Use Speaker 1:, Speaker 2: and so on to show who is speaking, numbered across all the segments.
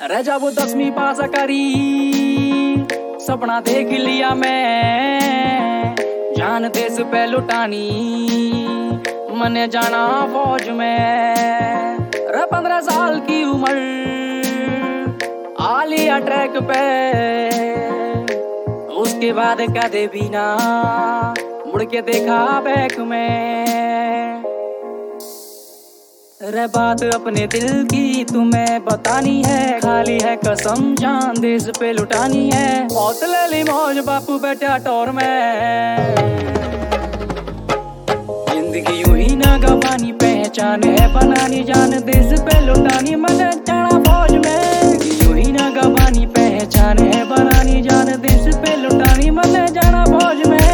Speaker 1: अरे जब 10वीं पास करी सपना देख लिया मैं, जान देश पे लुटानी मने जाना फौज में। अरे 15 साल की उम्र आ लिया ट्रैक पे, उसके बाद कदे भी ना मुड़ के देखा बैक में। अरे बात अपने दिल की तुम्हें बतानी है, खाली है कसम जान देश पे लुटानी है। बहुत ले ली मौज बापू बेटा टोर में, जिंदगी यूं ही ना गवानी पहचान है बनानी, जान देश पे लुटानी मन जाना फौज में। यूं ही ना गवानी पहचान है बनानी, जान देश पे लुटानी मन जाना फौज में।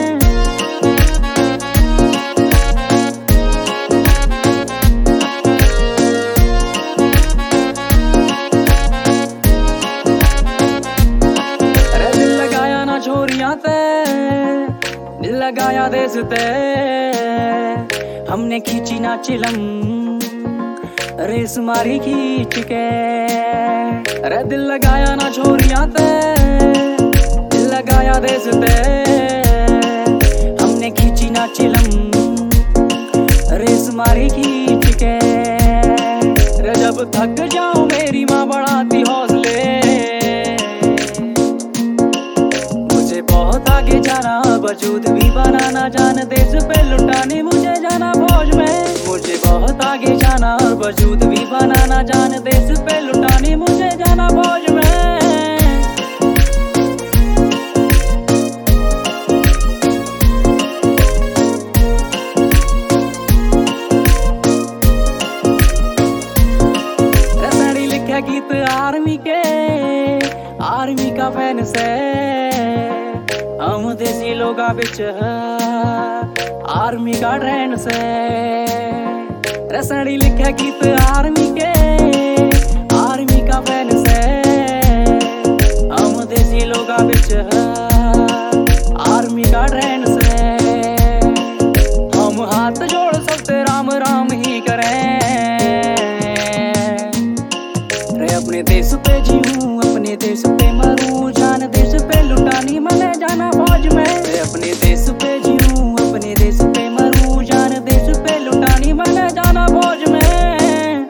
Speaker 1: छोरियां ते दिल लगाया देश ते, हमने खींची ना चिलम रेस मारी खींच के। अरे दिल लगाया ना छोरियां ते दिल लगाया देश ते, हमने खींची ना चिलम रेस मारी खींच के। अरे जब थक जाऊं मेरी माँ बढ़ाती हौसले, बहुत आगे जाना वजूद भी बनाना, जान देश पे लुटाने मुझे जाना फौज में। मुझे बहुत आगे जाना और वजूद भी बनाना, जान देश पे लुटाने मुझे जाना फौज में। रसड़ी लिखे गीत आर्मी के, आर्मी का फैन से हम देसी लोगा बिच आर्मी का ट्रेंड से। रसड़ी लिखे गीत आर्मी के, आर्मी का फैन से हम देसी लोगा बिच आर्मी का ट्रेंड से। हम हाथ जोड़ सकते राम राम ही करें, रे अपने देश पे जीऊं अपने देश पे मरूं, जान देश पे लुटानी मने जाना फौज में। अपने देश पे